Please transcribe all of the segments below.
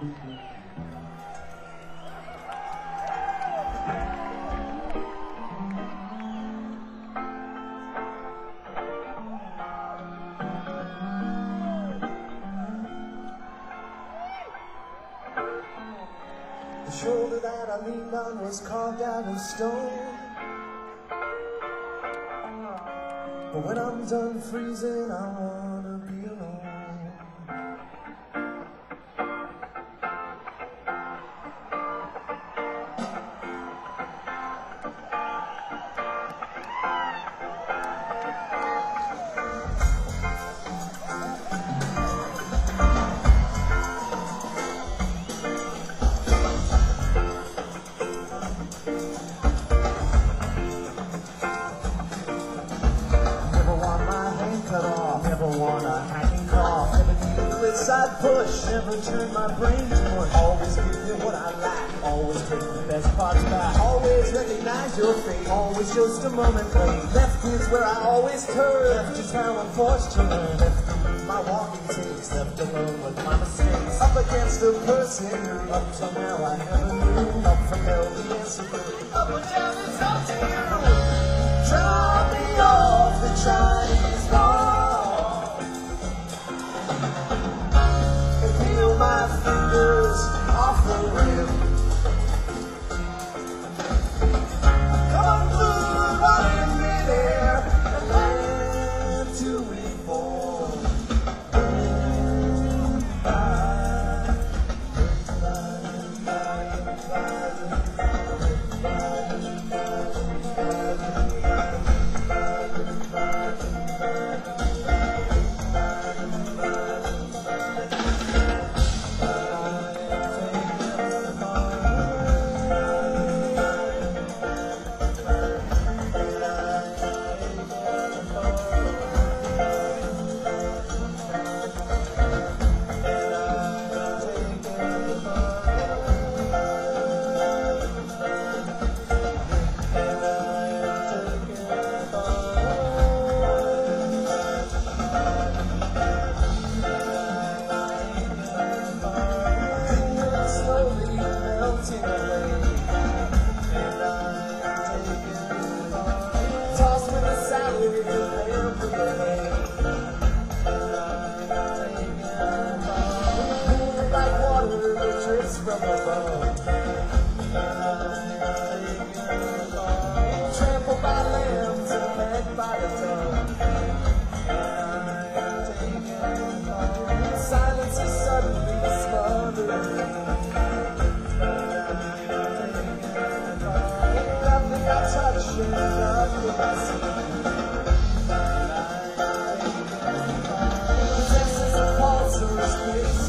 The shoulder that I leaned on was carved out of stone. But when I'm done freezing, I wanna be alone. I'd push, never turn my brain to mush. Always give me what I like, always take the best parts back. Always recognize your fate, always just a moment late. Left is where I always turn, left is how I'm forced to learn. Left to lose my walking takes, left alone with my mistakes. Up against a person, up till now I never knew. Up from hell the answer grew, up and down it's up to you. Drop me off the Chinese wall. My fingers off the rim. Come on, blue, run in midair and land to reform. Trampled by lambs and led by the tongue. Silence is suddenly smothered. Nothing I touch and nothing I see. Possesses a pulse or a space.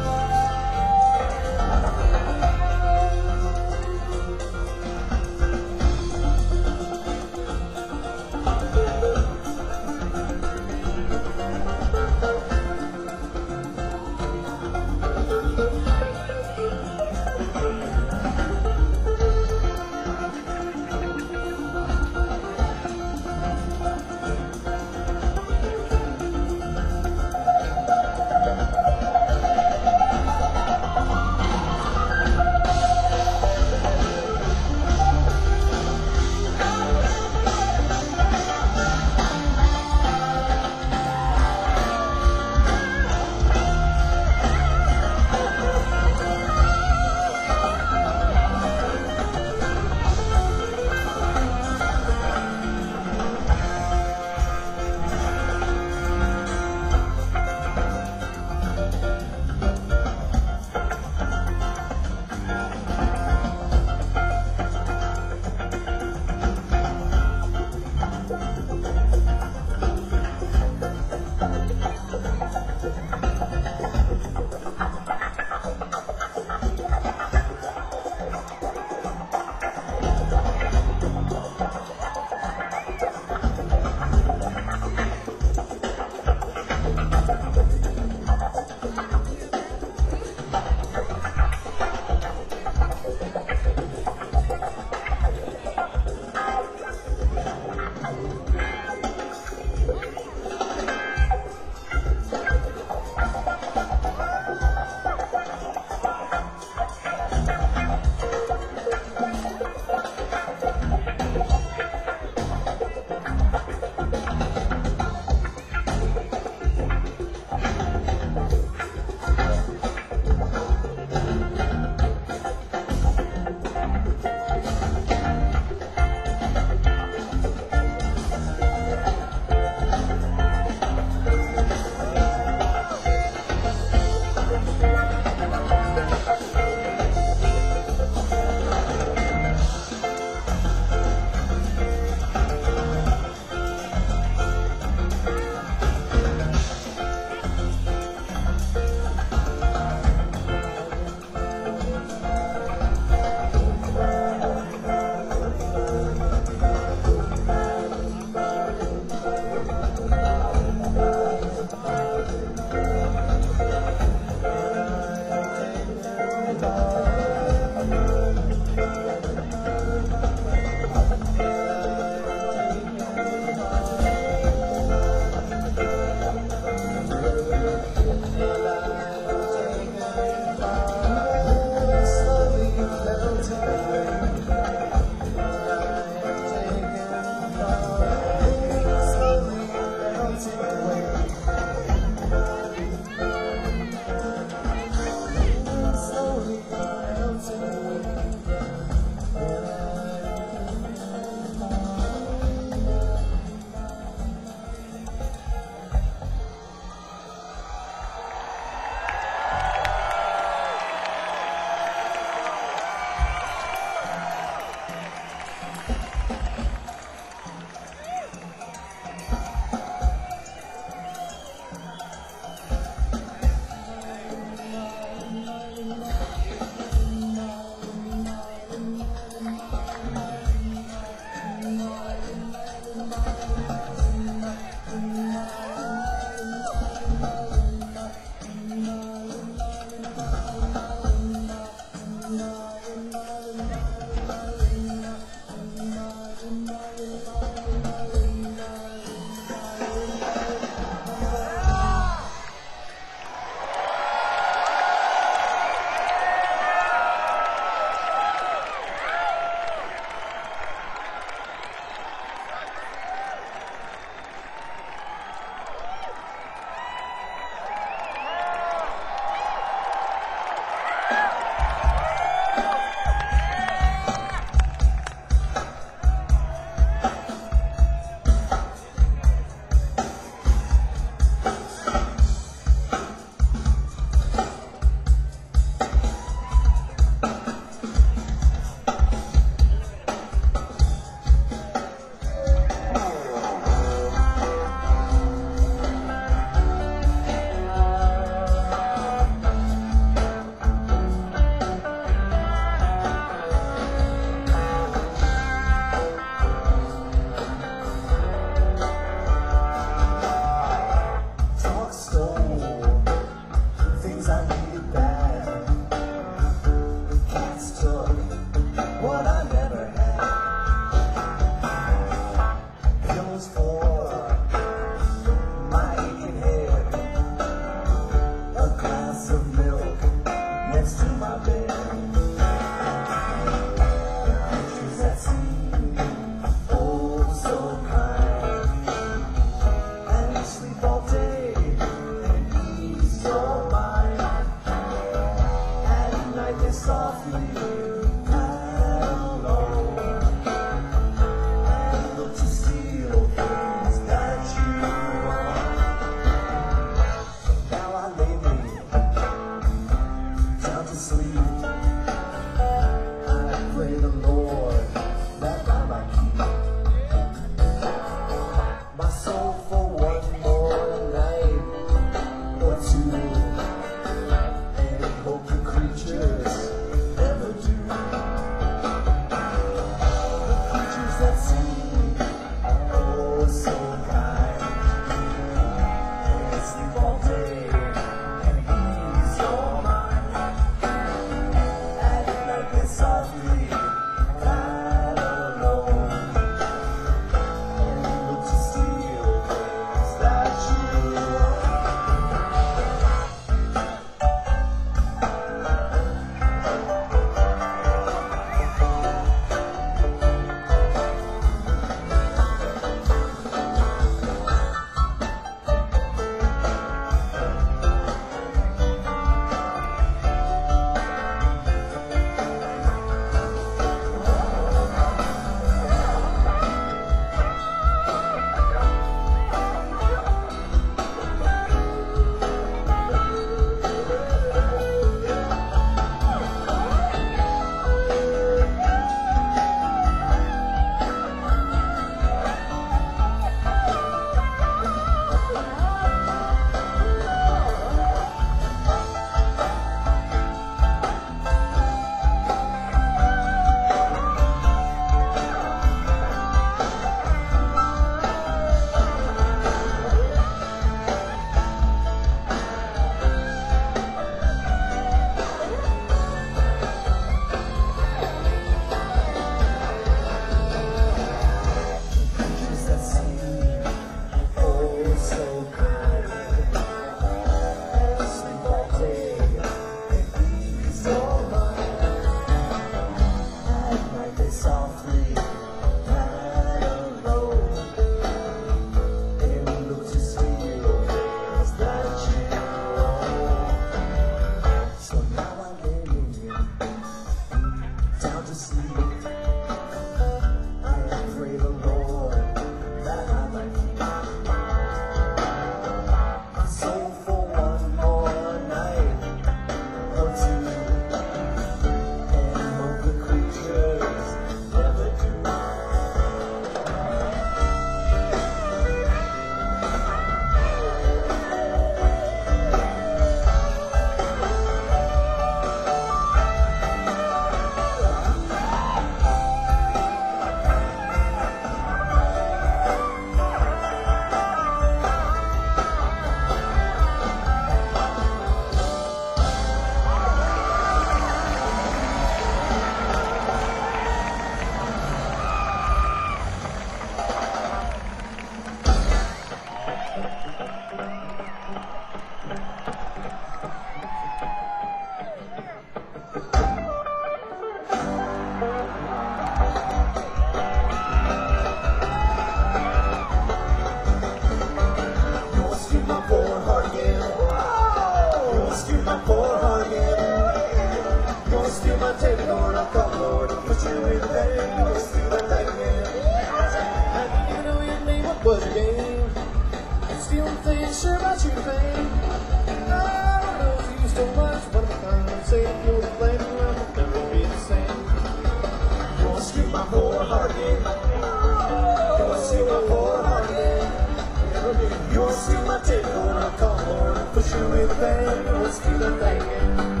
my poor heart again. You wanna steal my tape, Lord, I'll call Lord and put you in the bank. You wanna steal my thing again. And you know your name, what was your game? Stealing things, sure about you, babe. I don't know if you stole much, but I'm kind of saying you'll be blaming, well, I'll never be the same. You wanna steal my poor heart again. You wanna steal my poor heart again. You wanna steal my tape, Lord, I'll call Lord and put you in the bank. You wanna steal that thing again.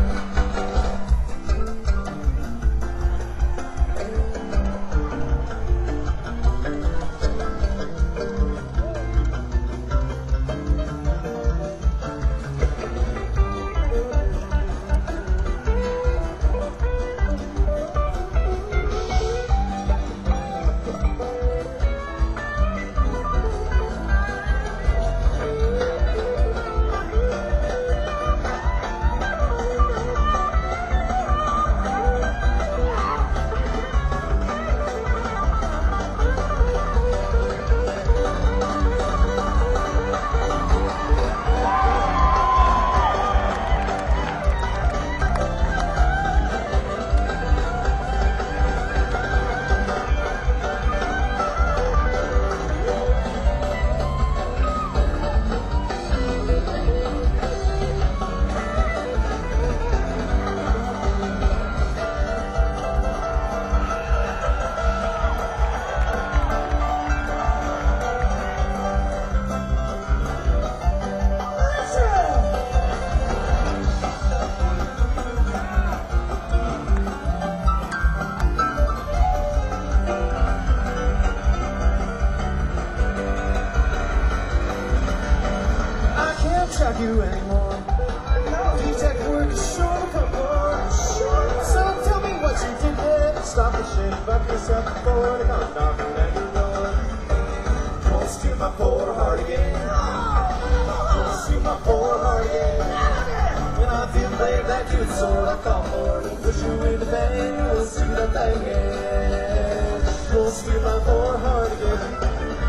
Track you anymore. Detect work is sure to come on. So tell me what you did there. Stop the shit about yourself before they come knocking at your door. You wanna steal my poor heart again. You wanna steal my poor heart again. When I feel played that good sword, I call for it and push you in the bank. You wanna steal that thing again. You wanna steal my poor heart again.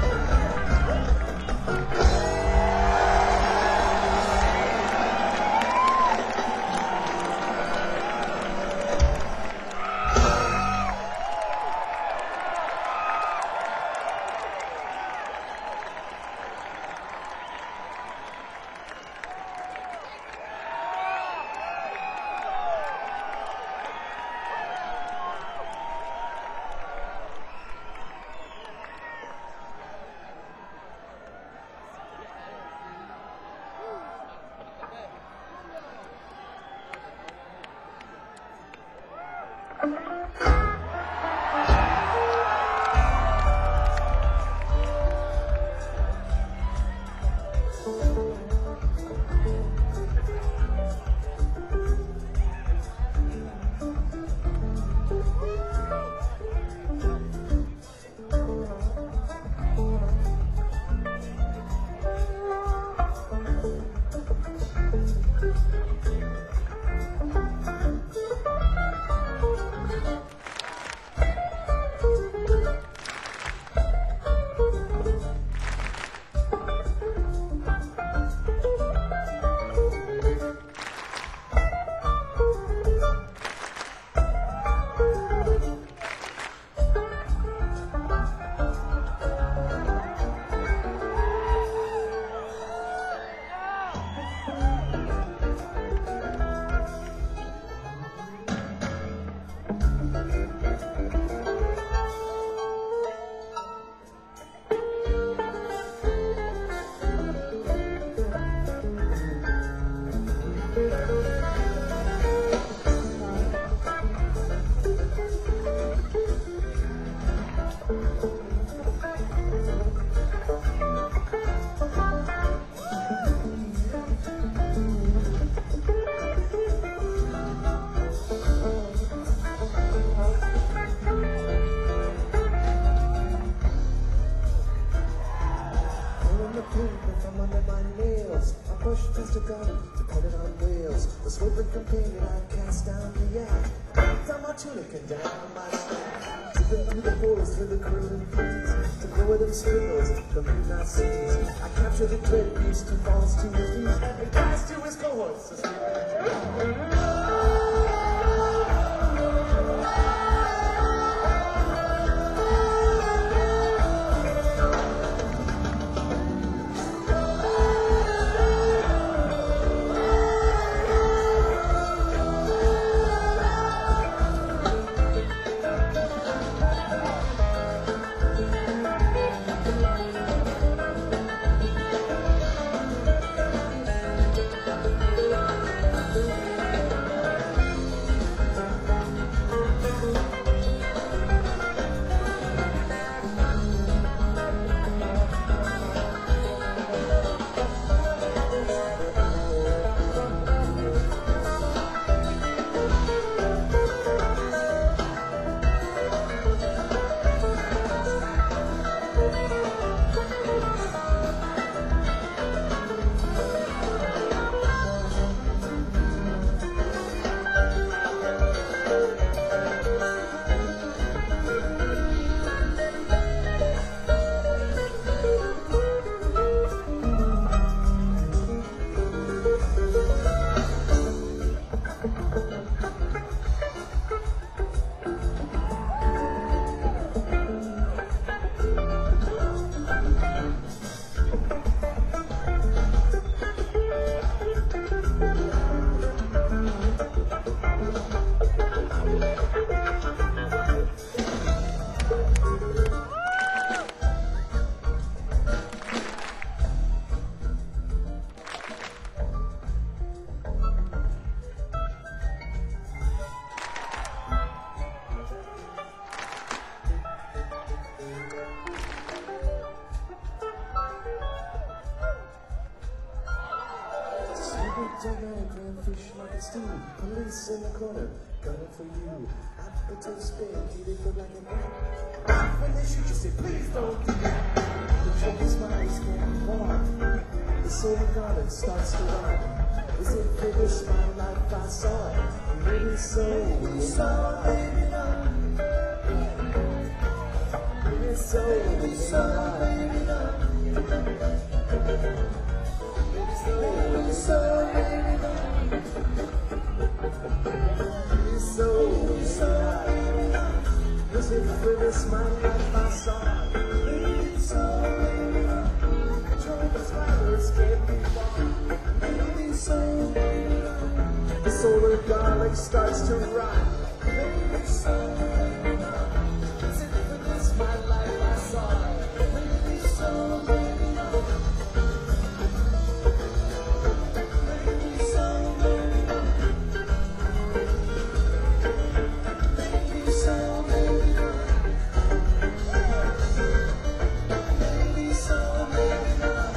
The swiveling companion I cast down the yak. Found my tunic and down my back. Dipping through the forest through the curling breeze. To go where them sprinkles, the midnight seas. I captured the dread beast who falls to his knees and cast to his cohorts. night, man, fish like a stew. Police in the corner, gunning for you. Operative spin, keep it look like an ant. When they shoot you, say, please don't do that. The trouble smiles can't walk. The silver garment starts to rot. Is it finish my life I saw it? Maybe so, maybe so, maybe not. Maybe so, maybe not. Maybe so, maybe not. Maybe so, maybe not. Is it finish my life I saw it? Maybe so, maybe not. Trouble spiders can't be far. Maybe so, maybe not. The solar garlic starts to rot. Maybe so, maybe not. Is it for this my life I saw it? Maybe so, maybe not. Maybe so, maybe not. Maybe so, maybe not. Maybe so, maybe not.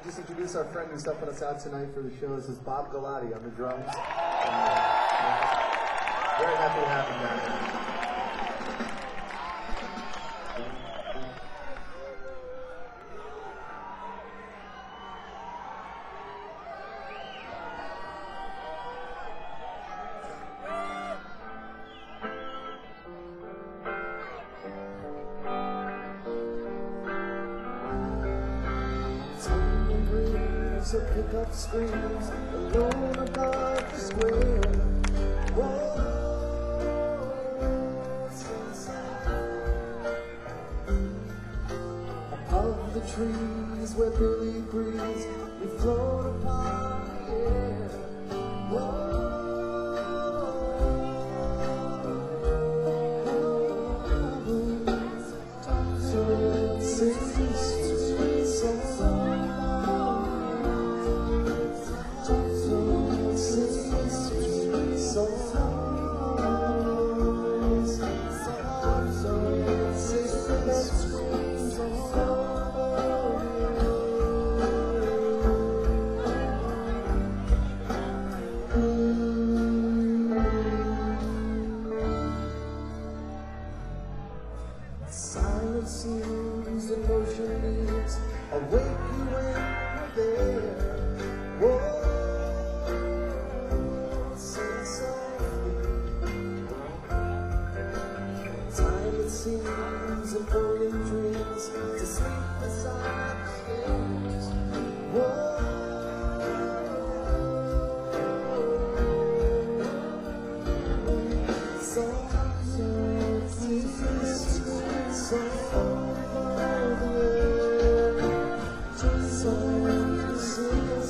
just introduce our friend who's helping us out tonight for the show. This is Bob Galati on the drums. Very happy to have him down here. So pick up screams alone above the square. Whoa, above the trees where Billy breathes, we float upon the air. Whoa, so sing sweet song. Silence seems emotion leaves, awake you when you're there. Whoa, sing softly. Time it seems a million dreams to sleep beside the stairs. Whoa, so over the air, just so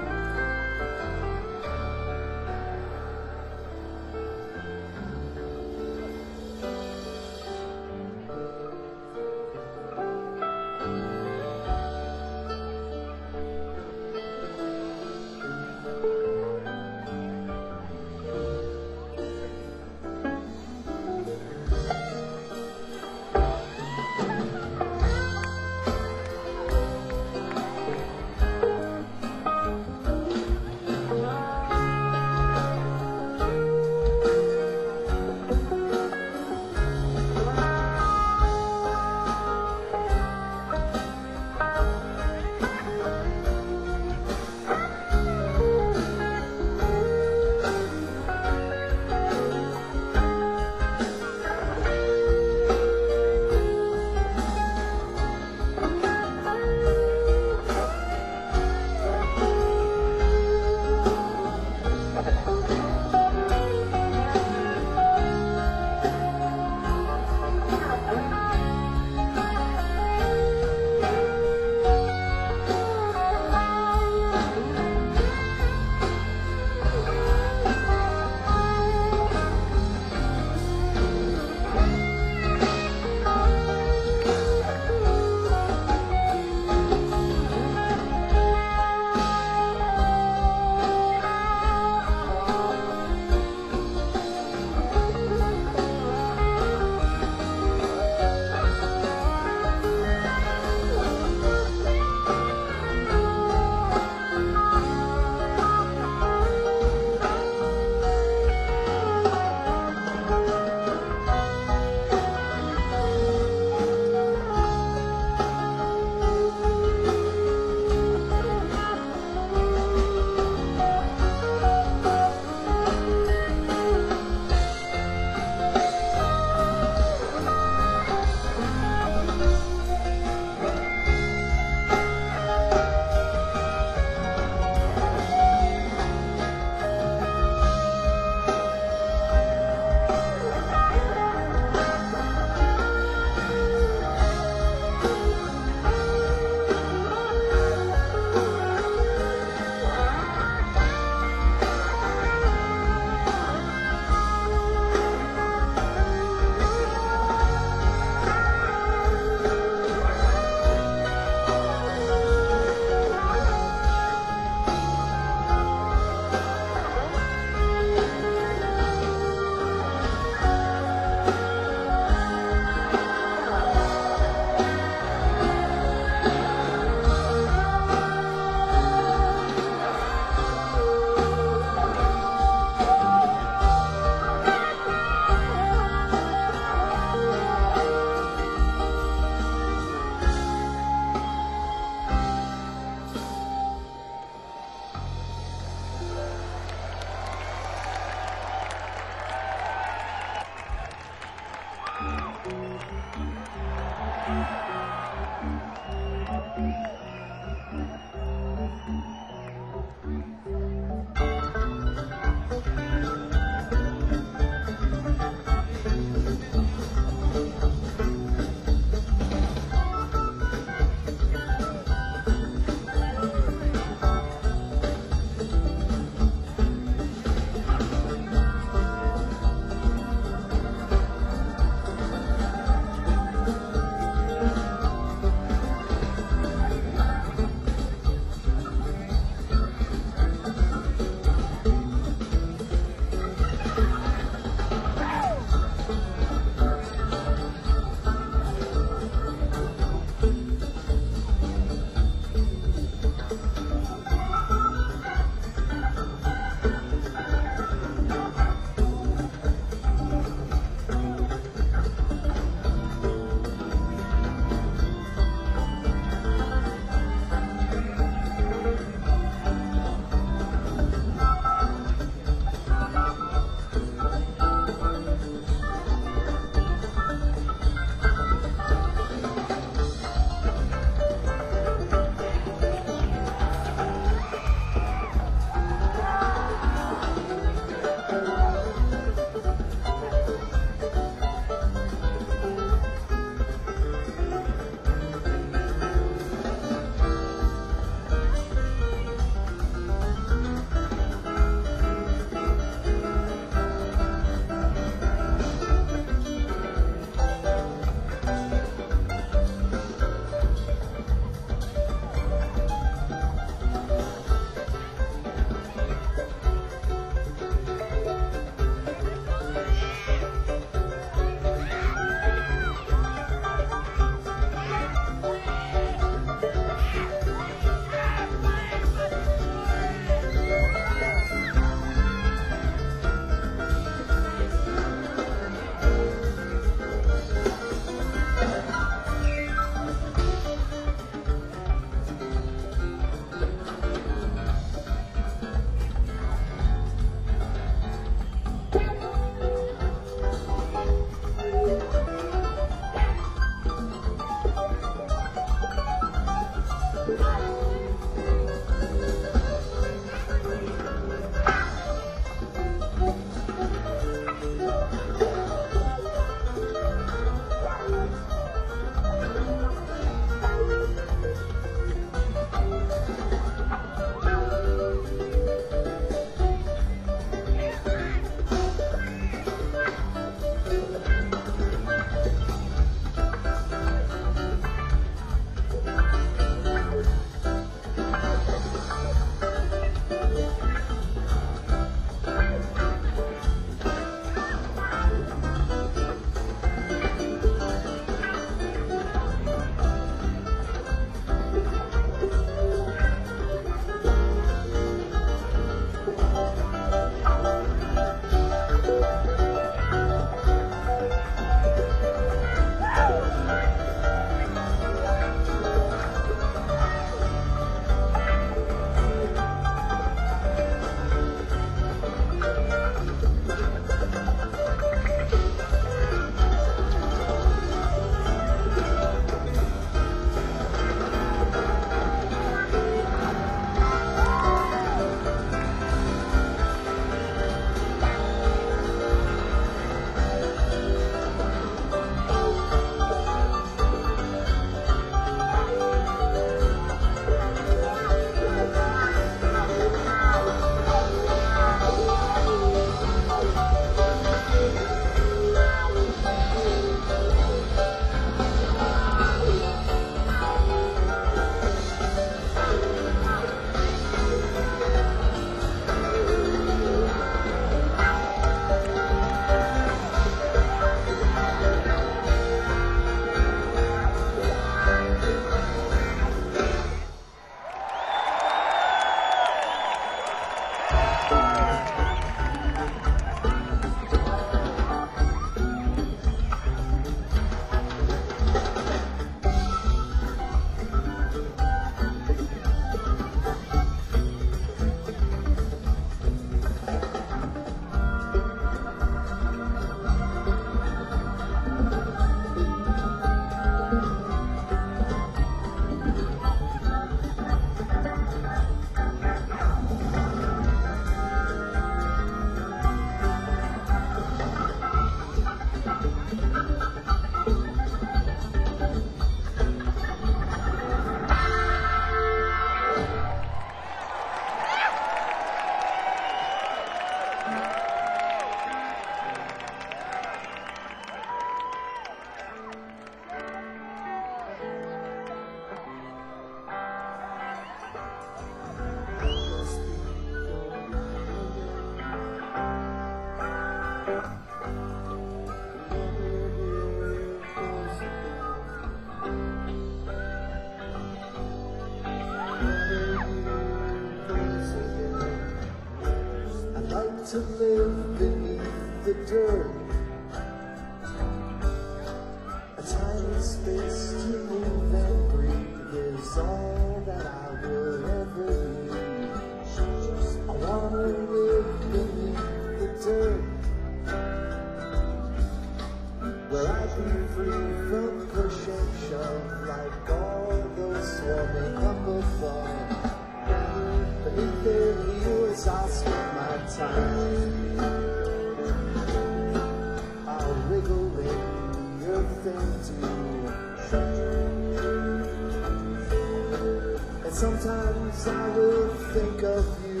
And sometimes I will think of you.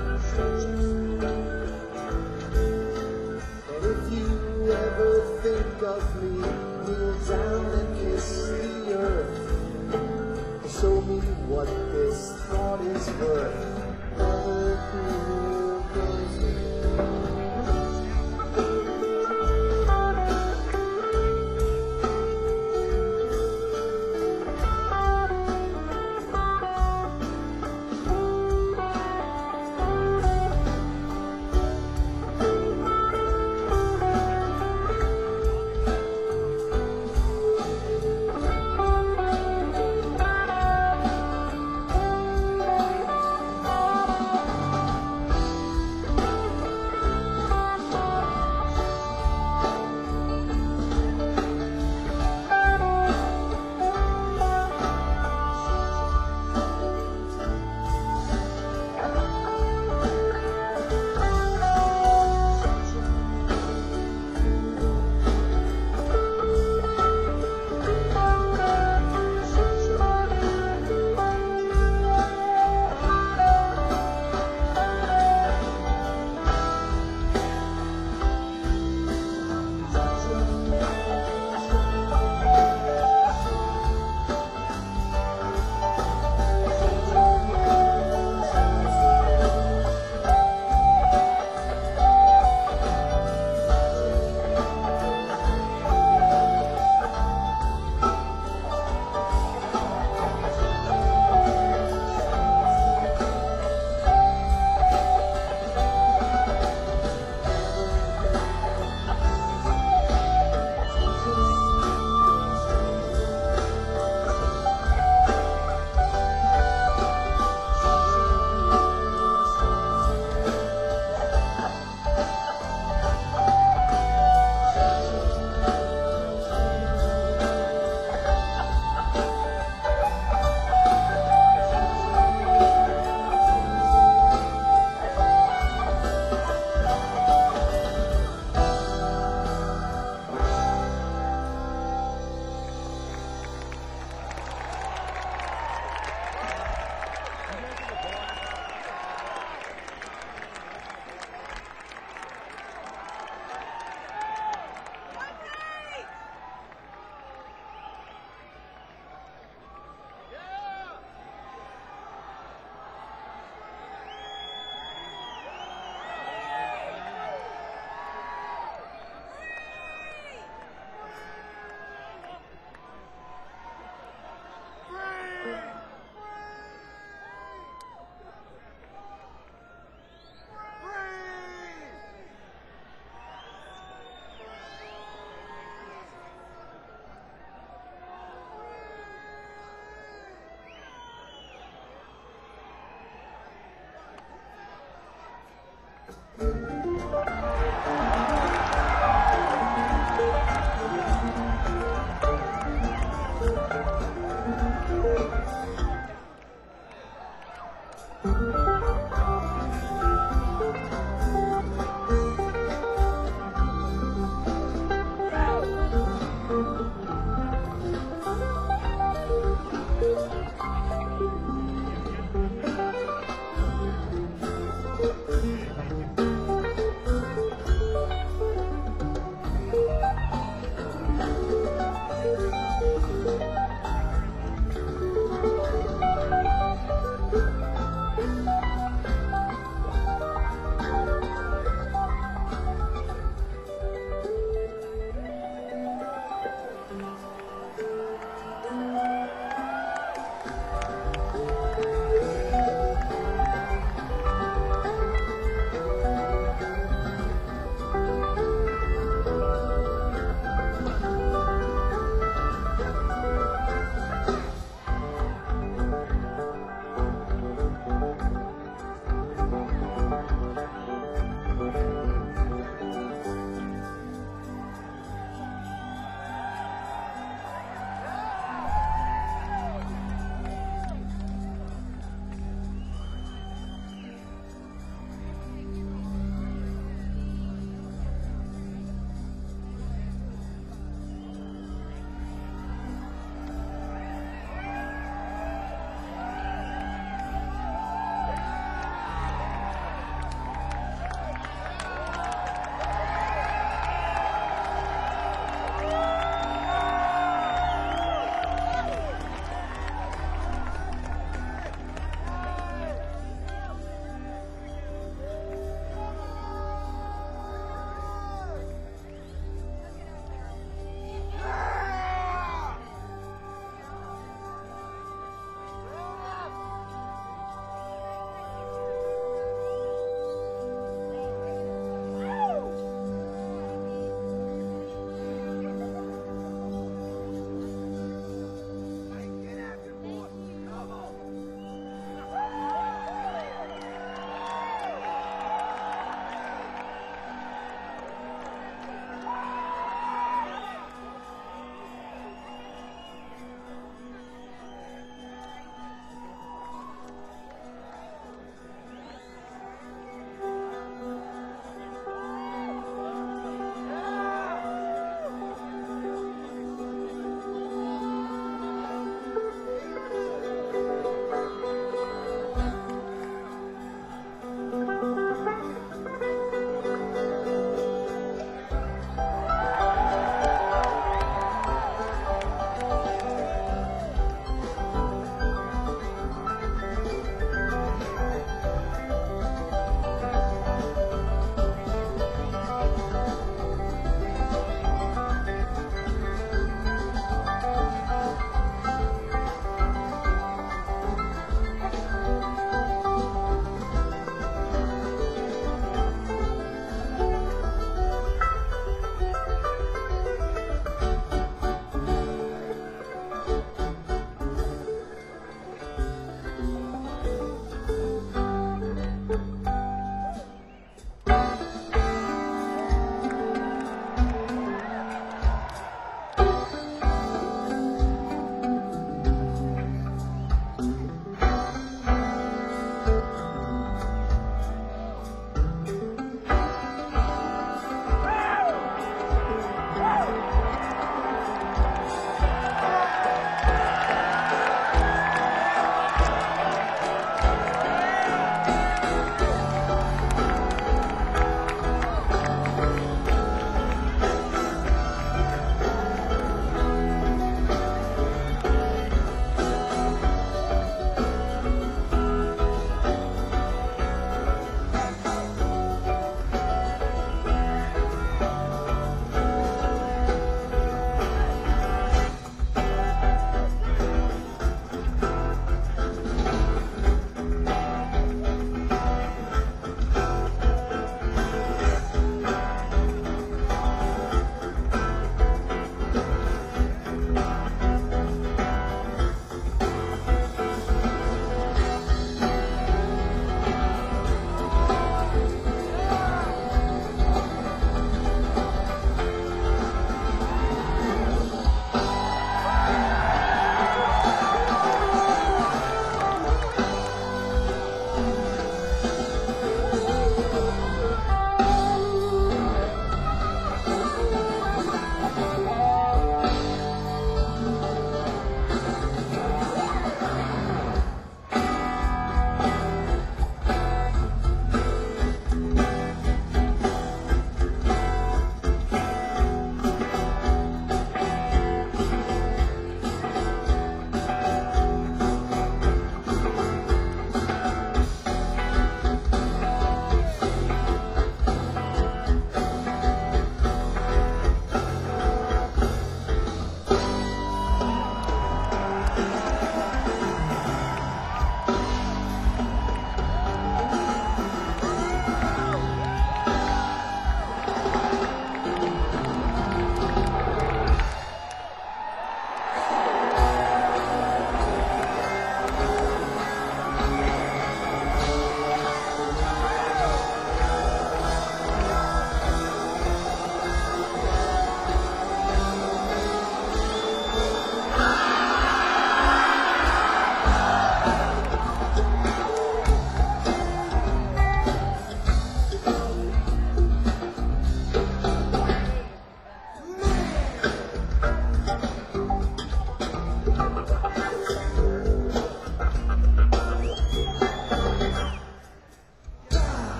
And if you ever think of me, kneel down and kiss the earth. Show me what this thought is worth.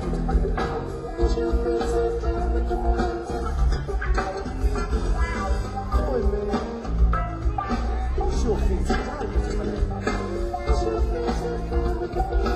Push your face and down with the wind. Boy, man. Push your face and down with the wind. Push your face and down with the wind.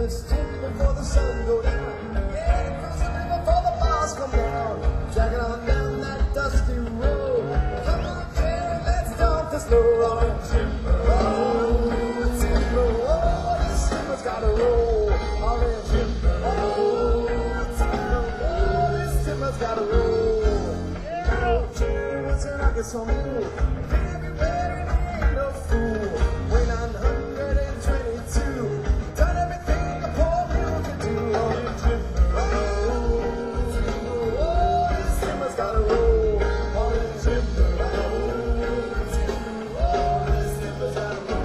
this tune before the sun go down. Yeah, cross the river before the bars come down. Dragging on down that dusty road. Come on, Jim, let's dump the snow. Oh, timber, oh, this timber's gotta roll. Orange timber, oh, timber, oh, this timber's gotta roll. Yeah, Jim's and I get so new. Everywhere and ain't no fool. Way 922. Done everything a poor mule can do. Orange timber, oh, timber, oh, this timber's gotta roll. Orange timber, oh, timber, oh, this timber's gotta roll.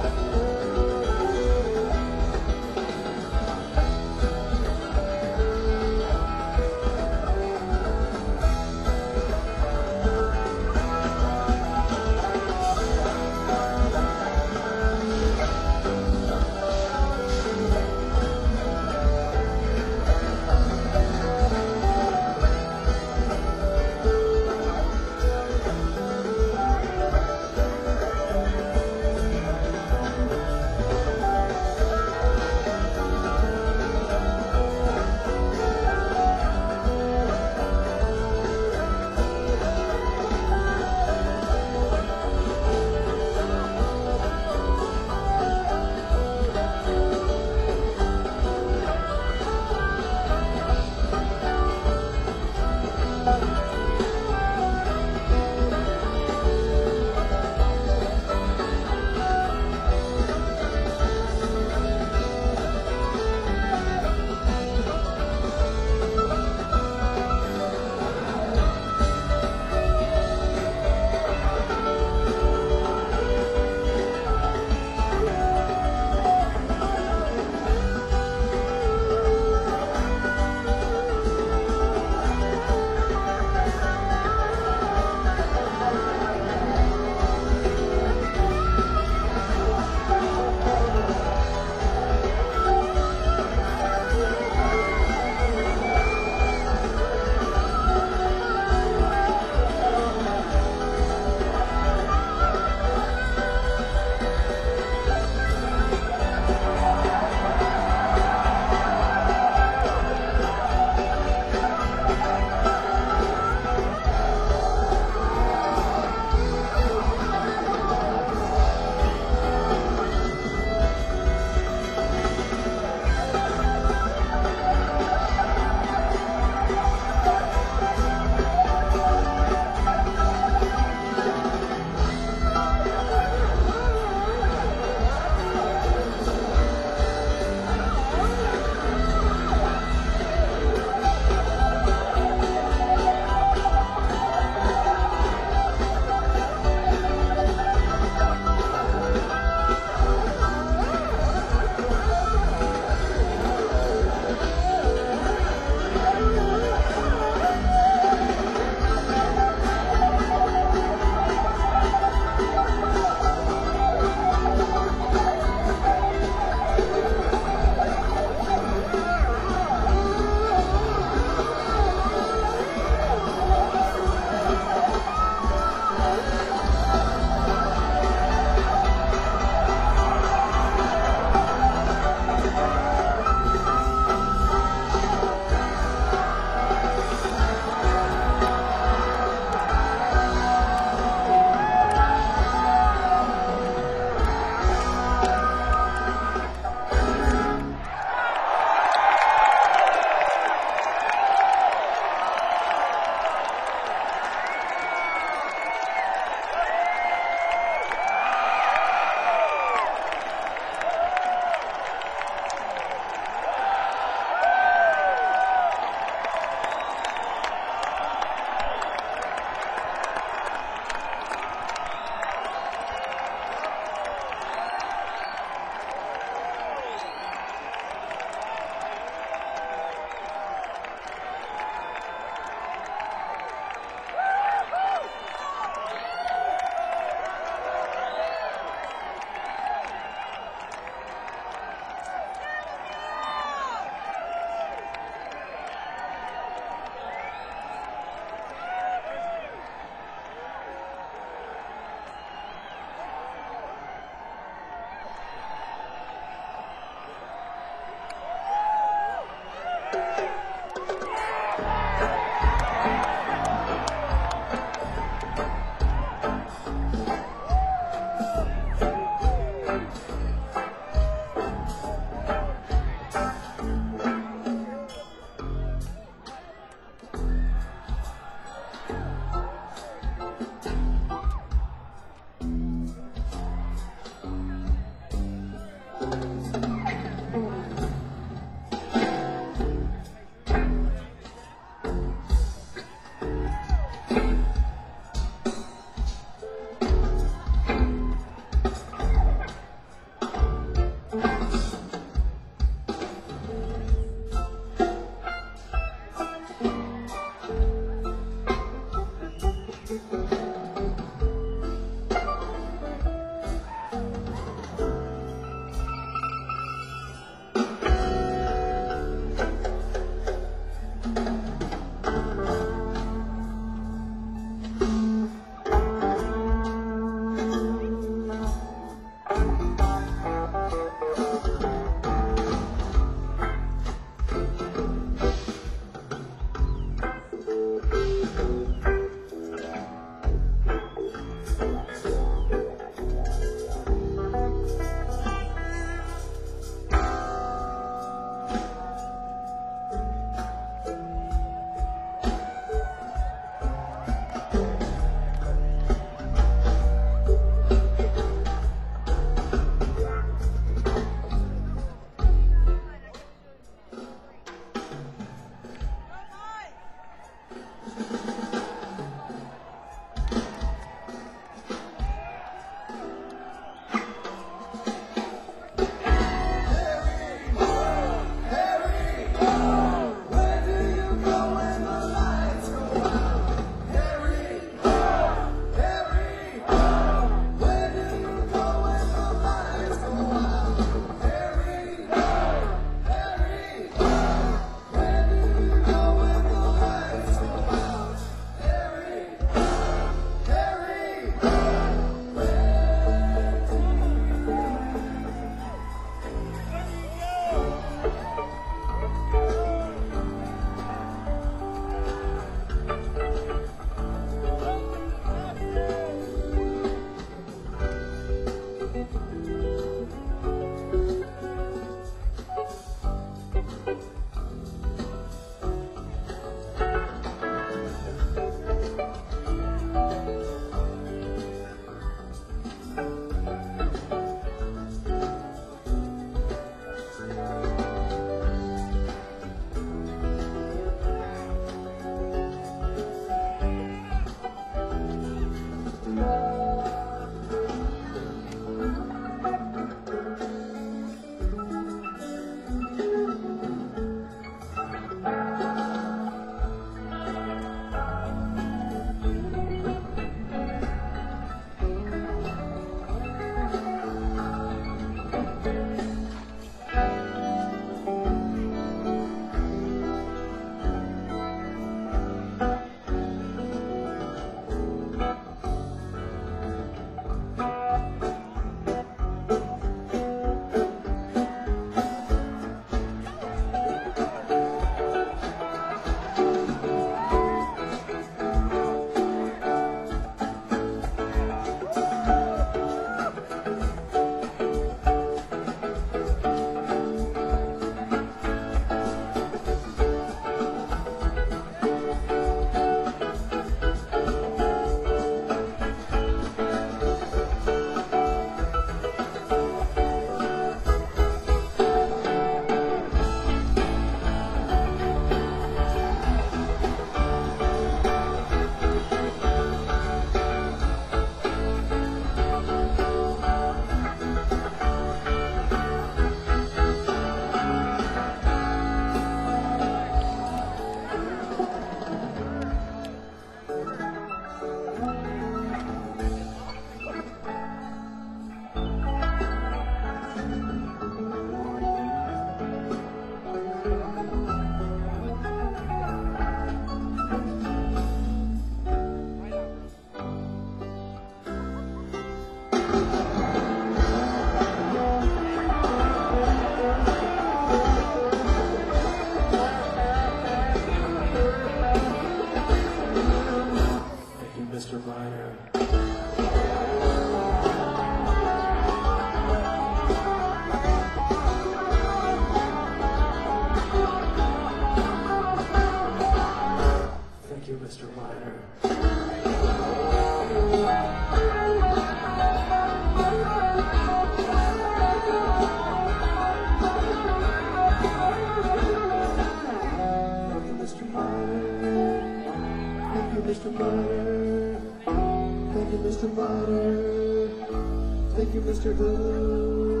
Fighter. Thank you, Mr. Fighter. Thank you, Mr. Blue.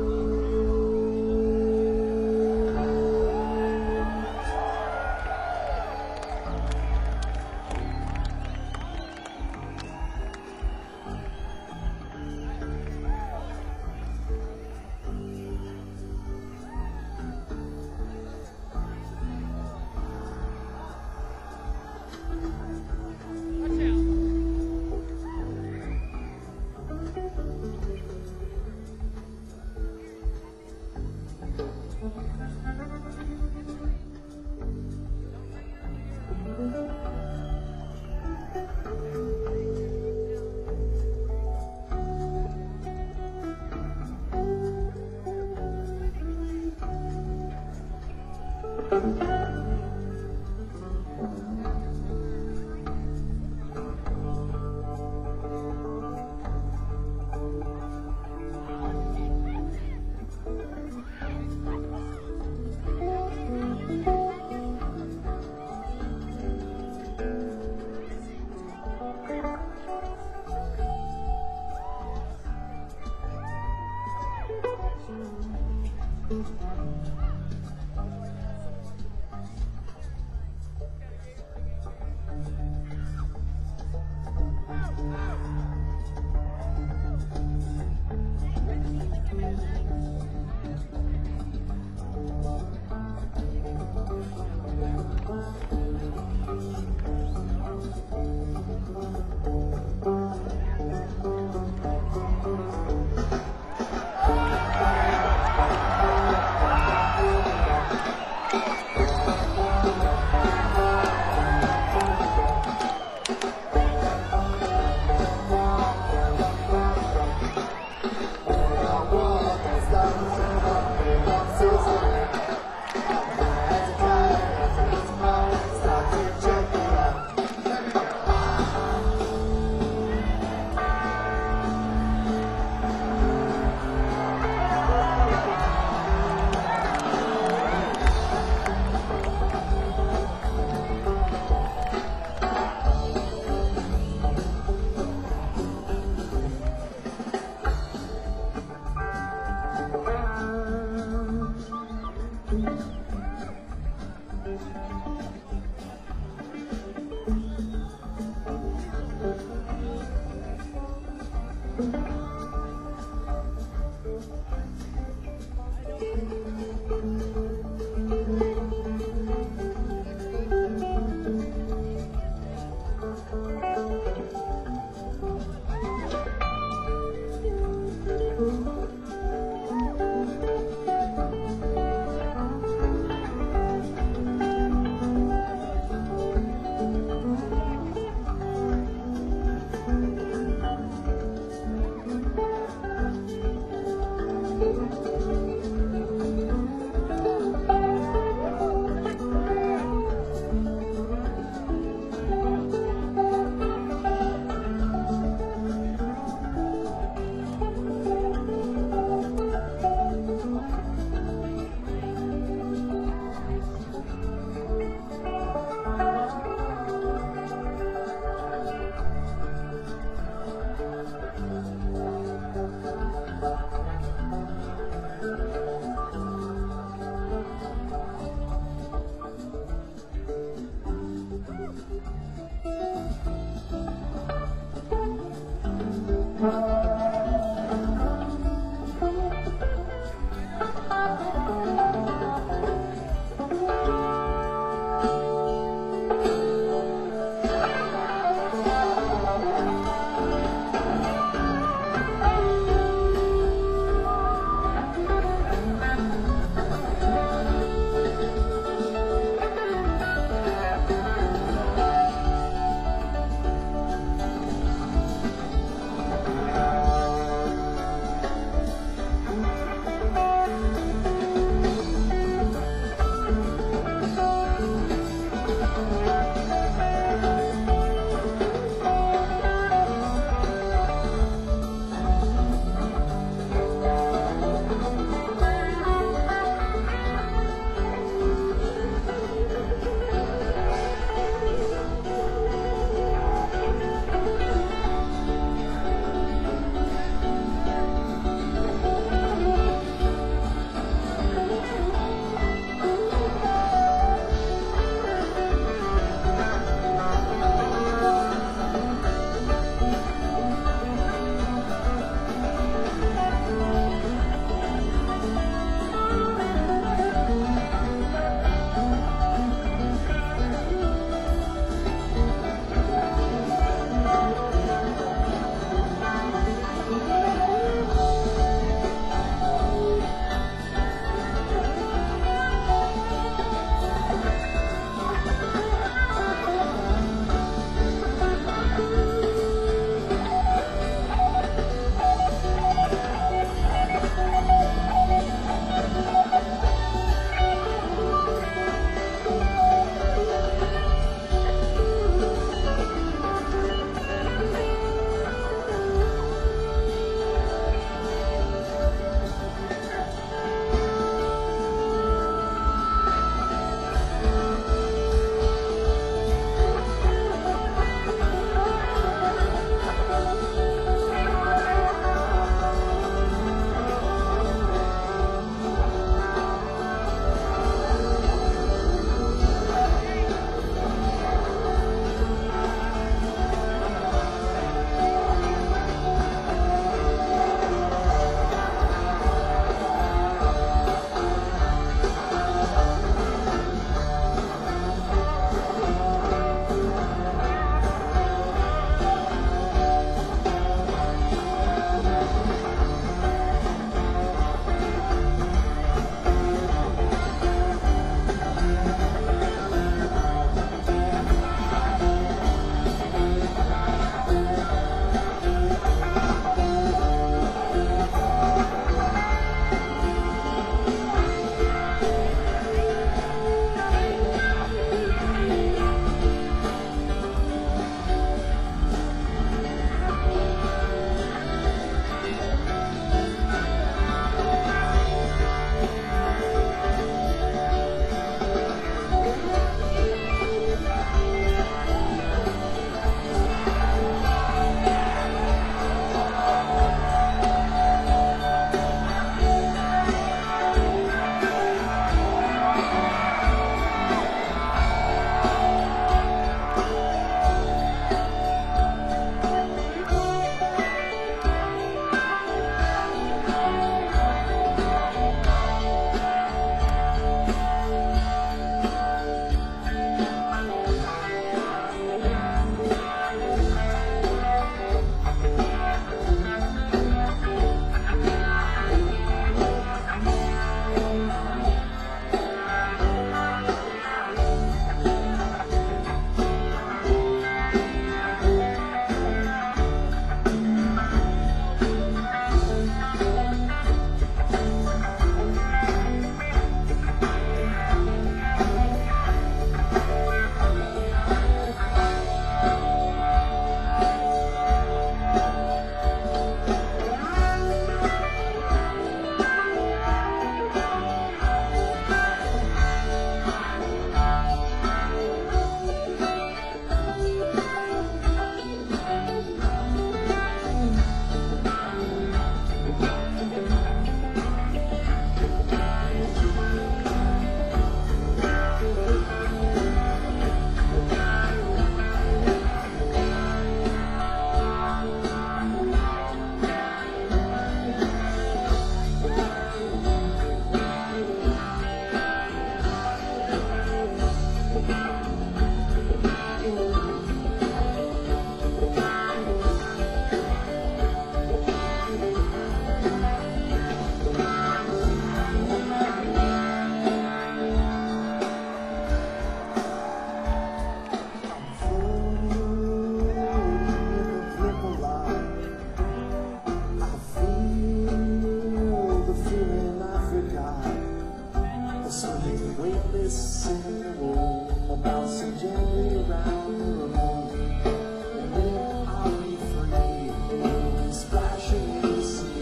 free. Weightless in the womb, bouncing gently around the room. And then I'll be free, and splashing in the sea.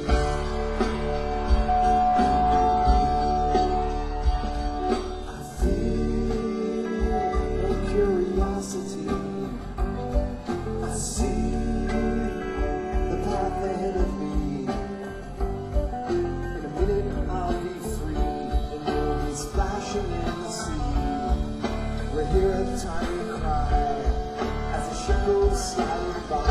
I feel no curiosity. I see the path ahead of me. In a minute I'll be free, and we'll be splashing in the sea. We'll hear a tiny cry as the ship goes sliding by.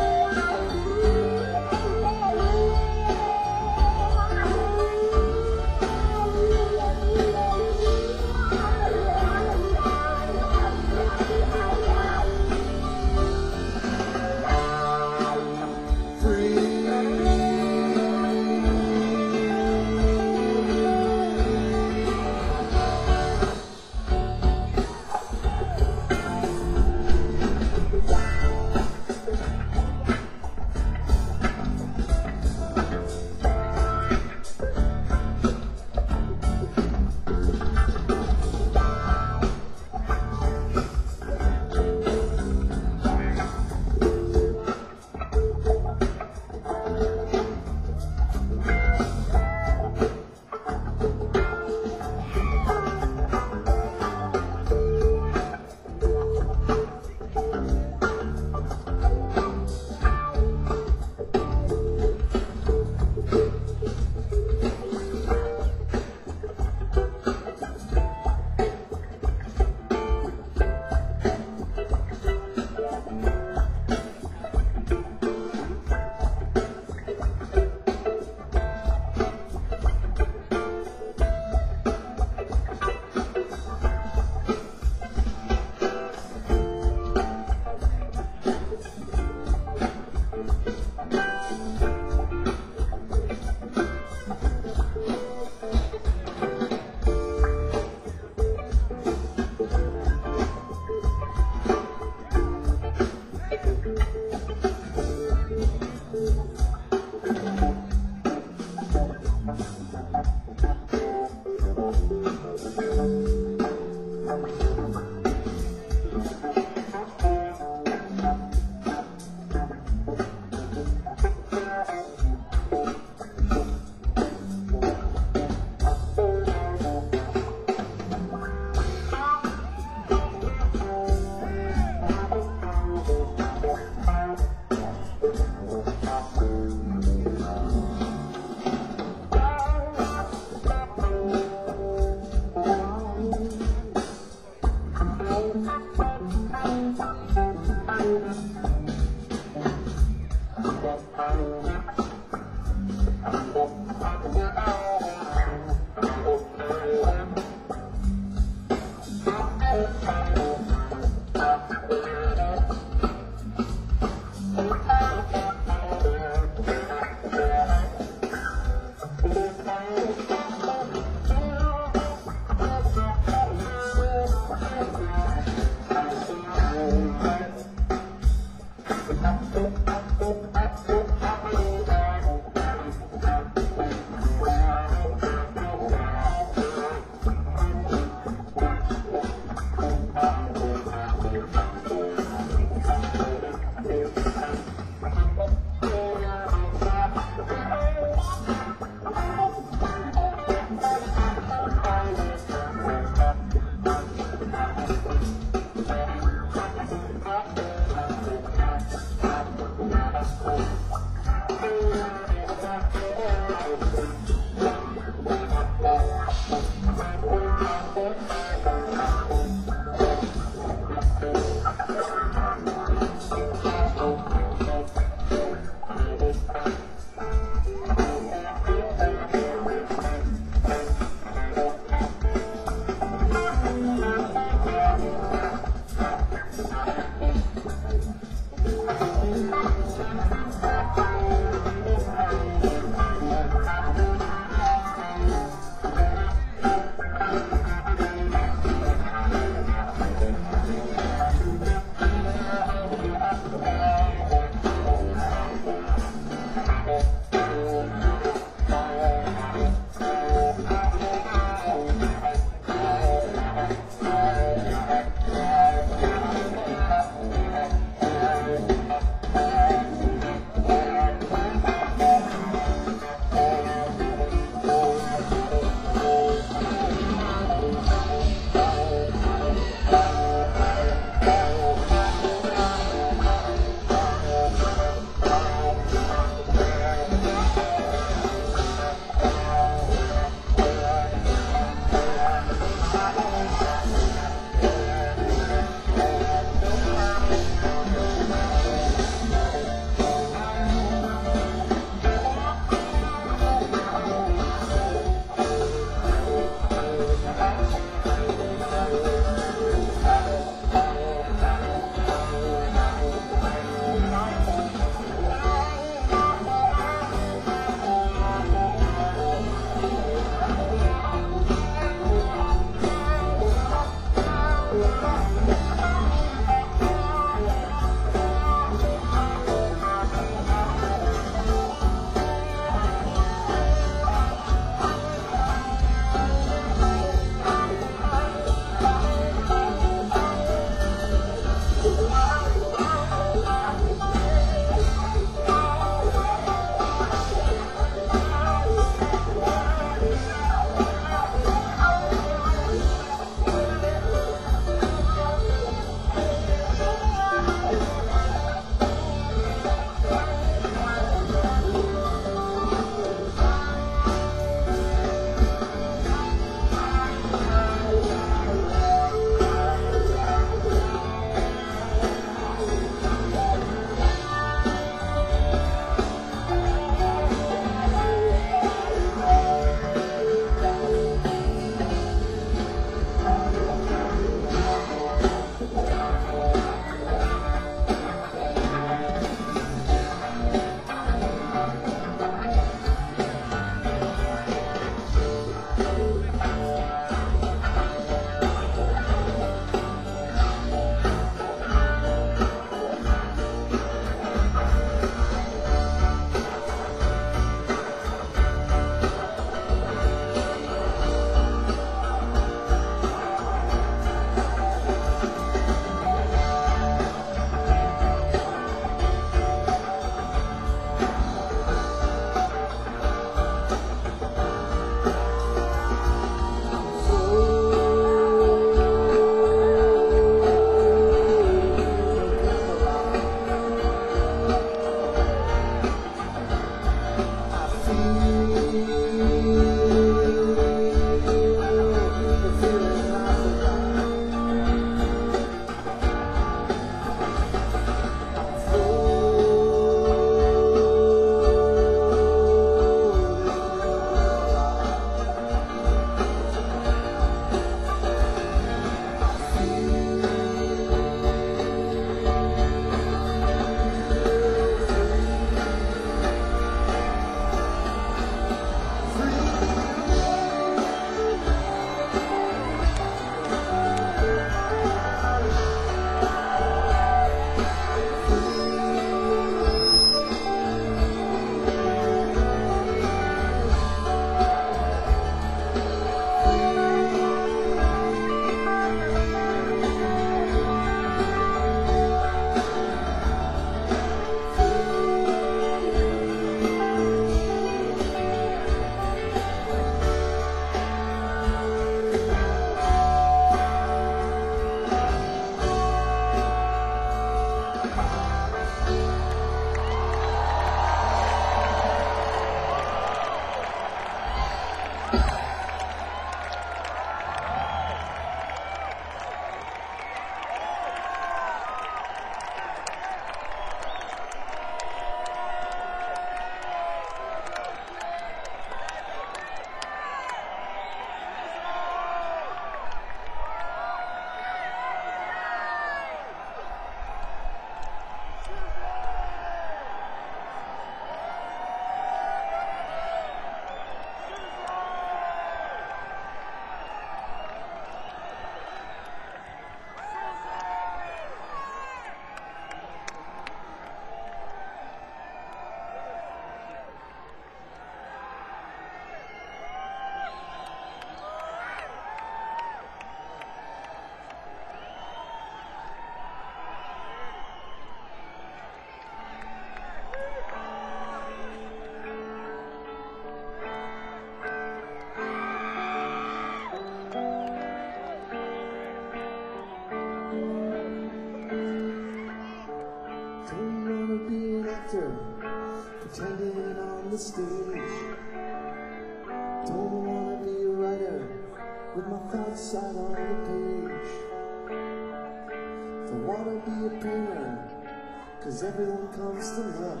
actor, pretending on the stage. Don't wanna be a writer with my thoughts out on the page. Don't wanna be a painter, 'cause everyone comes to look.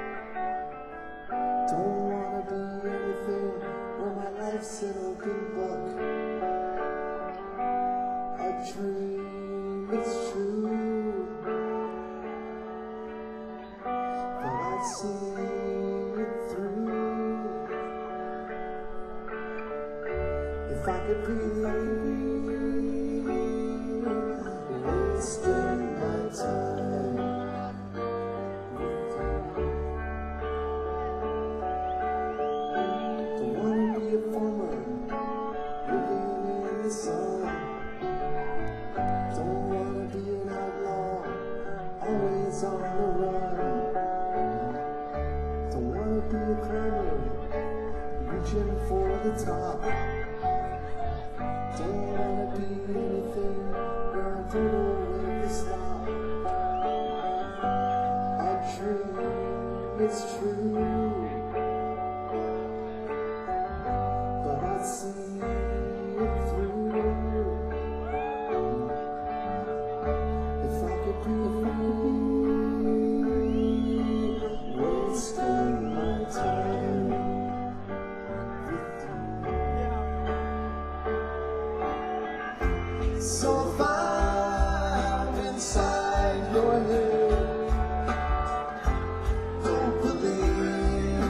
Don't wanna be anything where my life's an open book. A dream, it's true, but I'd see it through if I could be wasting my time. Don't wanna be a farmer living in the sun. Don't wanna be an outlaw, always on the run. Don't wanna be a climber, reaching for the top. Don't wanna be anything where I don't know when to stop. A dream, it's true, but I'd see it through if I could be wasting my time with you. So if I'm inside your head, don't believe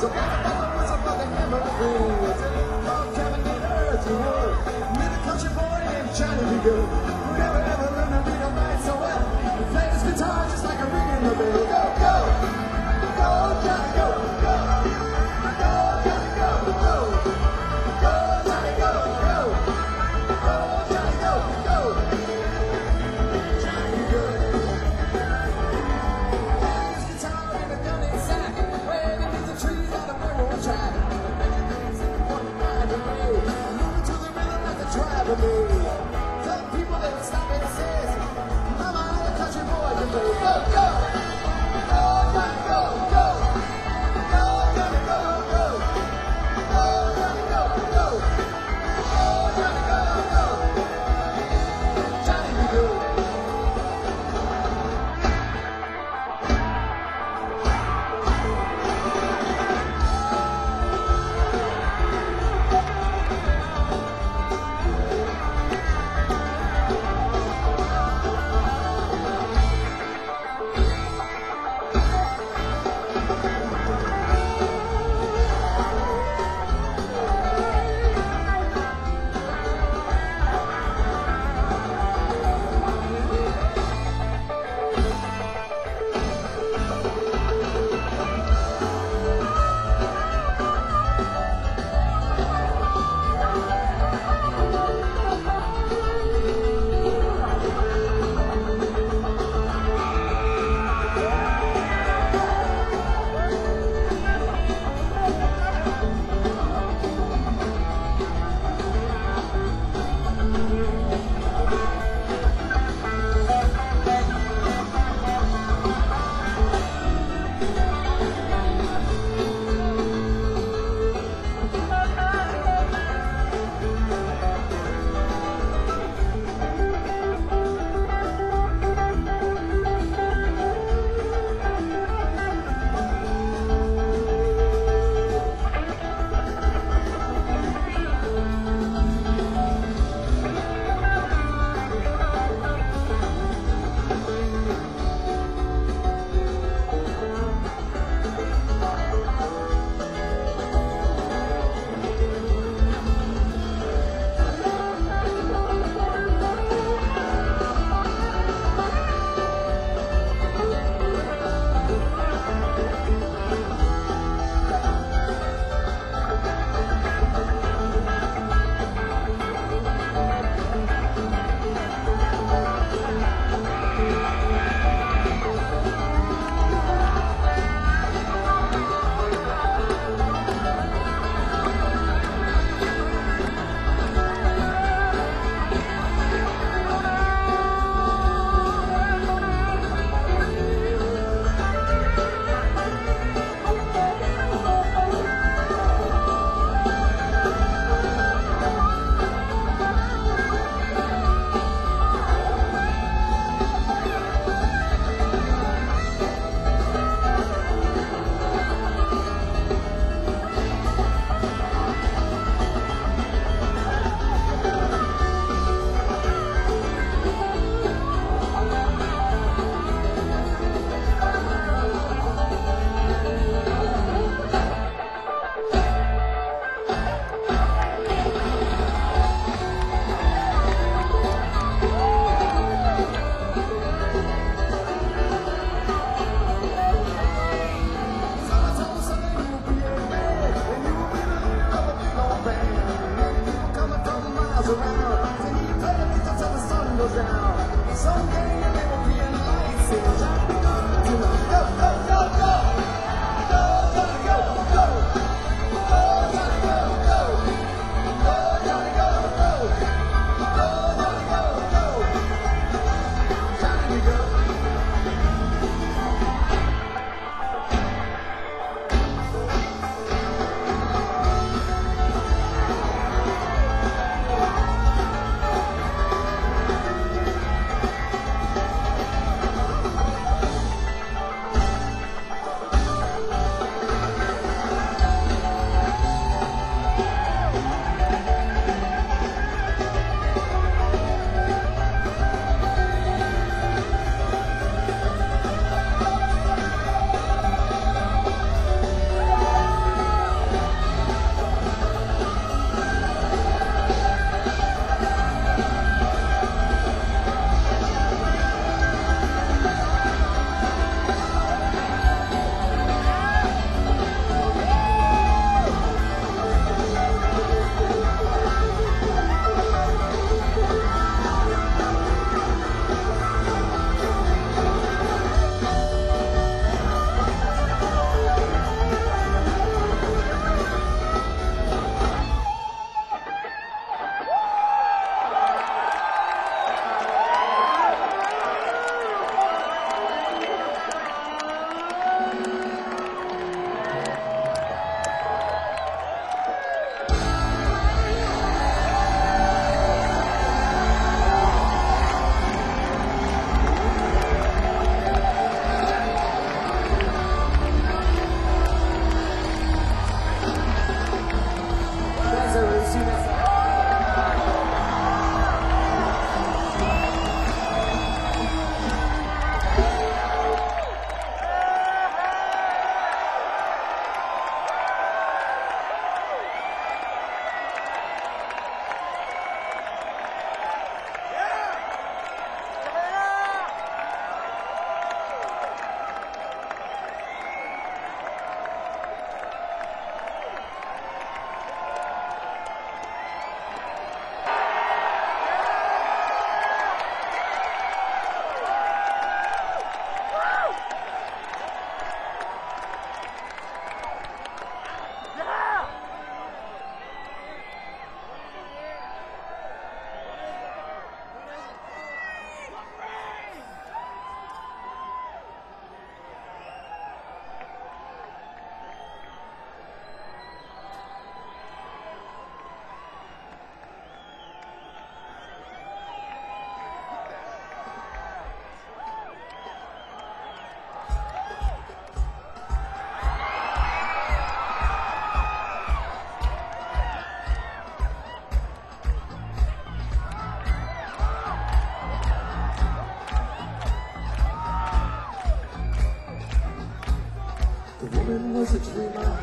So what's the bottom with some fucking hammer and rings? Love Kevin and Earth, you would. With a country boy named Johnny B. Good. Who never ever learned to read or write so well. He played his guitar just like a ring in the bell. Go, go! Go, Johnny, go, go! Go, Johnny, go, go! Go, Johnny, go, go! Go, Johnny, go, go! Johnny Good. His guitar in a gunny sack, way beneath the trees on a railroad track. One ride away, moving to the rhythm like a tribe of me. Tell people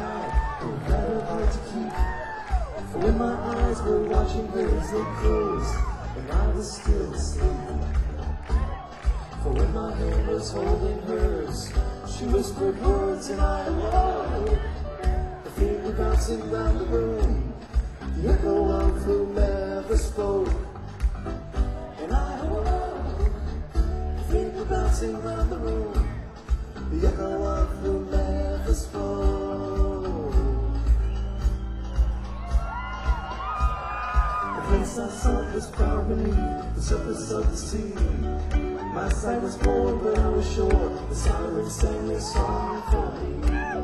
high, were rather hard to keep. For when my eyes were watching hers, they closed, and I was still asleep. For when my hand was holding hers, she whispered words and I awoke. The finger bouncing round the room, the echo of who never spoke. And I awoke. The finger bouncing round the room, the echo of who never spoke. The place I sought was far beneath the surface of the sea. My sight was bored, but I was sure the sirens sang their song for me.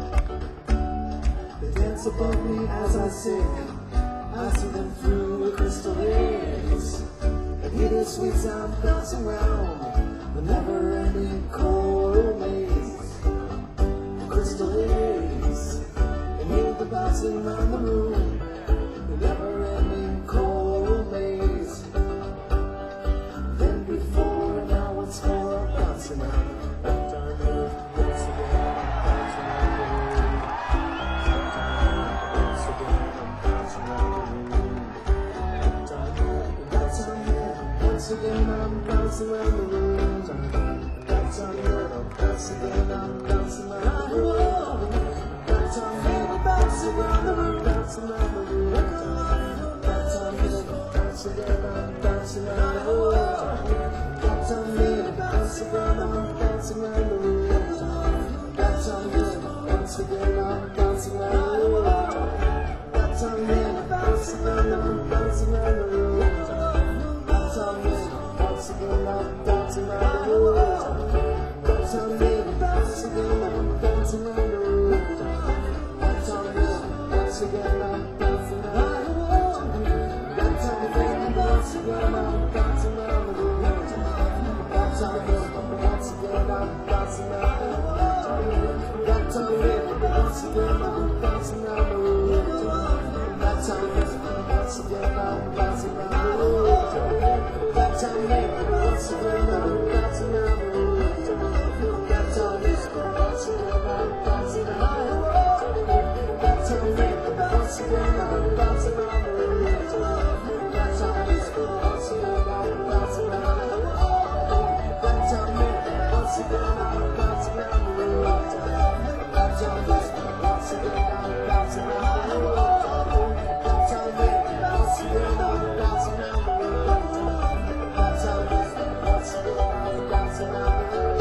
They dance above me as I sing. I see them through the crystal haze, and hear their sweet sound bouncing round the never-ending coral maze. The crystal haze, and hear the bouncing round the room, the never-ending coral maze. Then before and now once more, bouncing round. Once again, bouncing round the room. Once again, I'm bouncing round the room. That's on me. Once again, I'm bouncing round the room. That's on me. Once again, I'm bouncing round the room. That's on me. Bouncing round the room. Bouncing round the room. That's on me. Once again, I'm bouncing round the room. That's on me. Bouncing round the room. Bouncing round the room. That's on me. Once again, I'm bouncing round the room. That's on me. Bouncing round the room. Bouncing round the room. That's on me. Once again, I'm bouncing round the room. That's on me. Once again, I'm bouncing round the room. That's on me. Once again, I'm bouncing round the room. That's on me. Once again, I'm bouncing round the room. That's on me. Once again, I'm bouncing round the room. That's on me. Once again, I'm bouncing round the room. That's on me. Once again, I'm bouncing round the room. That's on me. Once again, I'm bouncing round the room. That's on me. Once again, I'm bouncing round the room. That's on me. Once again, I'm bouncing round the room. That's on me. Once again, I'm bouncing round the room. That's on me. Once again, I'm bouncing round the room. That's on me. Once again, I'm bouncing round the room. That's on me. Once again, I'm bouncing round the room. That's on me. Once again, I'm bouncing round the room.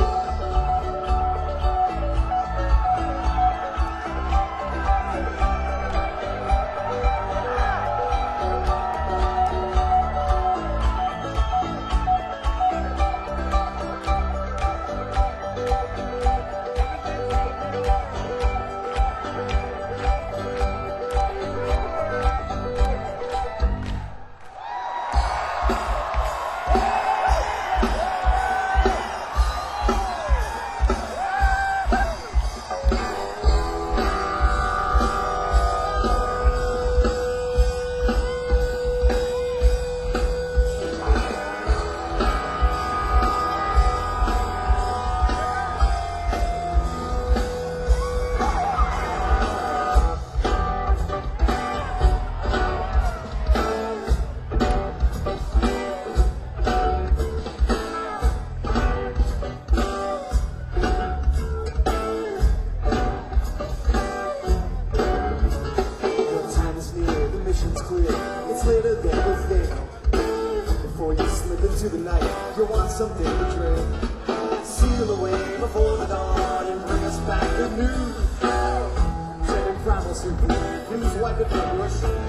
You want something to drink, seal away before the dawn and bring us back the news. Seven primal super, please wipe it from your shoe.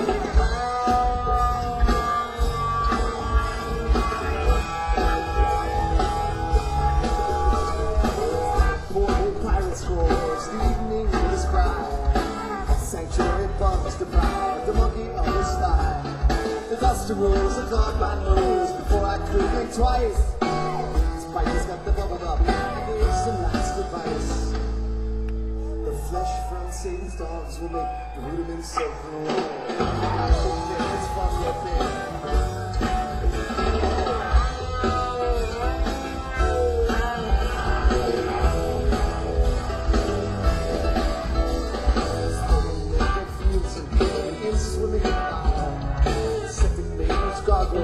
Portal pirate scrolls, the evening is bright. Sanctuary bums deprive the monkey of his thigh. The dust rules the clock my nose before I could think twice. Spikey's got the bubble up, here's the last advice. The flesh from Satan's dogs will make the rudiments of the world. I hope it's from your bed.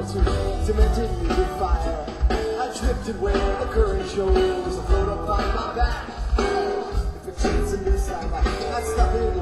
cemented me with fire. I drifted where the current shows, afloat upon my back. If it takes a new side, I'd stop it.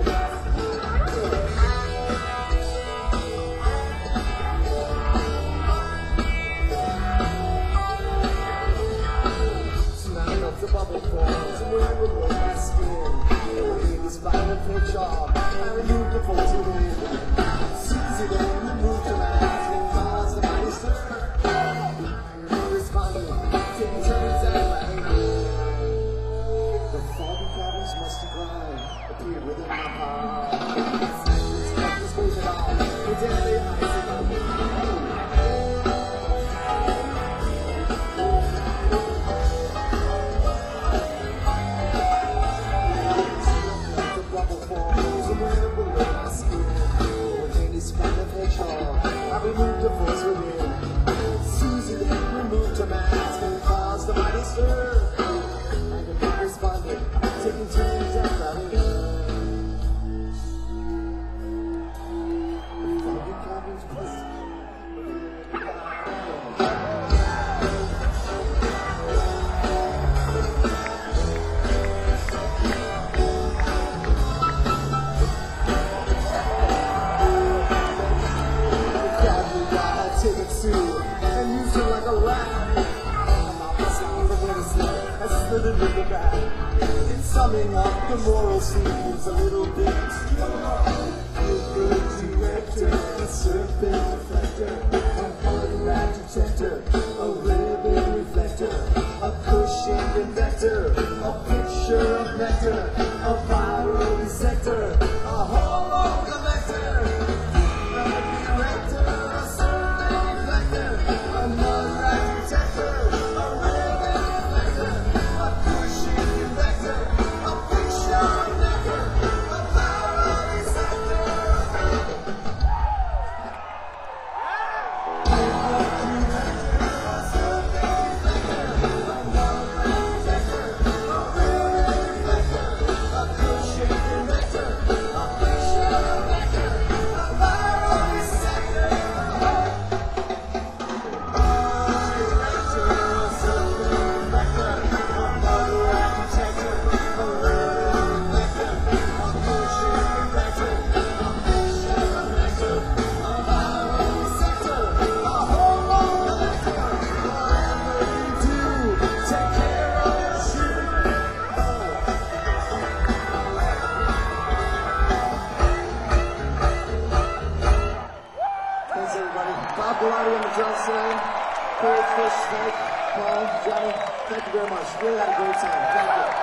The bubble forms and where it was my skin. It was by the pitch off. I removed the force within. Susie then removed the mask and caused the mighty stir. I responded, taking turns at my the foggy clouds must have cried, appeared within my heart. It's not disposed at all. The deadly eyes of my I removed the force within. Susie then removed her mask and caused the mighty stir. And the big responded, taking turns at running. The foggy cabins plus. And used her like a rat. I'm out the sound from where to sleep. I slithered with the bat. In summing up, the moral seems a little bit a good director, a serpent reflector, a hard rat detector, a ribbon reflector, a cushioned inventor, a picture of nectar, a viral dissector, a hormone collector, a director, a serpent reflector, a mud rat detector, a ribbon reflector, a cushioned inventor, a picture of nectar, a viral dissector. Thanks everybody. Bob Galati on the drums today. Corey Fish, Snake, Paul, Johnny, thank you very much. Really had a great time. Thank you.